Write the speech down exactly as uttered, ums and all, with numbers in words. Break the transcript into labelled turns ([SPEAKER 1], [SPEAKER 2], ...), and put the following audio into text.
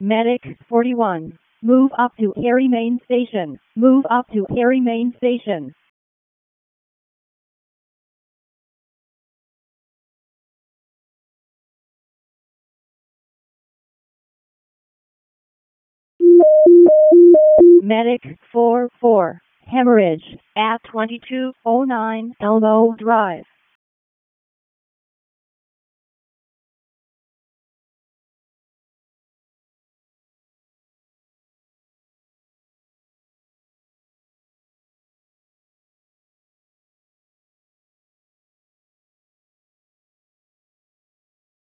[SPEAKER 1] Medic forty-one. Move up to Harry Main Station. Move up to Harry Main Station. Medic four four. Hemorrhage at twenty-two oh nine Elmo Drive.